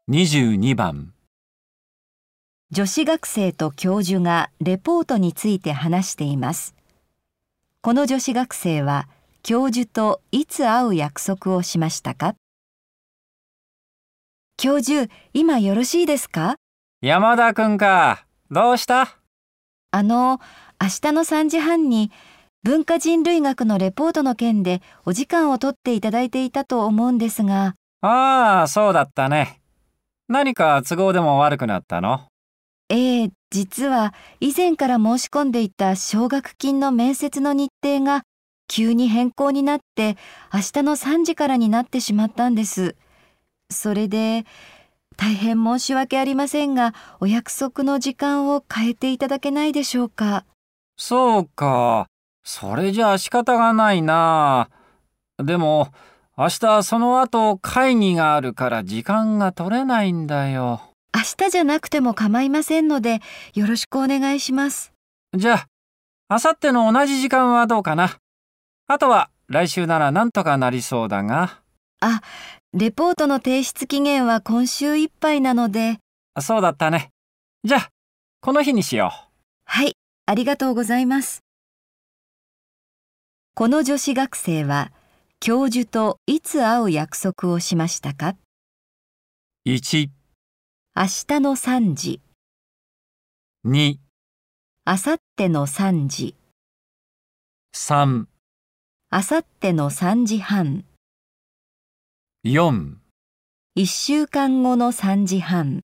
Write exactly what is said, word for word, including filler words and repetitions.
にじゅうにばん。 女子学生と教授がレポートについて話しています。この女子学生は教授といつ会う約束をしましたか？教授、今よろしいですか？ 山田くんか。どうした？ あの、明日のさんじはんに文化人類学のレポートの件でお時間を取っていただいていたと思うんですが。 ああ、そうだったね。何か都合でも悪くなったの？ ええ、実は以前から申し込んでいた奨学金の面接の日程が急に変更になって明日のさんじからになってしまったんです。それで大変申し訳ありませんが、お約束の時間を変えていただけないでしょうか。 そうか。それじゃあ仕方がないな。でも明日その後会議があるから時間が取れないんだよ。 明日じゃなくても構いませんので、よろしくお願いします。 じゃあ、明後日の同じ時間はどうかな。あとは来週ならなんとかなりそうだが。 あ、レポートの提出期限は今週いっぱいなので。 そうだったね。じゃあ、この日にしよう。 はい、ありがとうございます。この女子学生は教授といつ会う約束をしましたか？ いち、 明日のさんじ、 に、 明後日のさんじ、 さん、 明後日のさんじはん、 よん。 いっしゅうかんごのさんじはん。